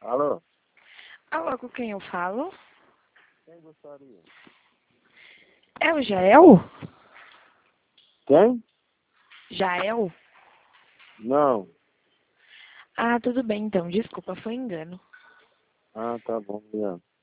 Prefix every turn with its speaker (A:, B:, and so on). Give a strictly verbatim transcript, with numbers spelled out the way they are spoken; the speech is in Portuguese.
A: Alô?
B: Alô, com quem eu falo?
A: Quem gostaria?
B: É o Jael?
A: Quem?
B: Jael?
A: Não.
B: Ah, tudo bem então. Desculpa, foi engano.
A: Ah, tá bom, obrigado.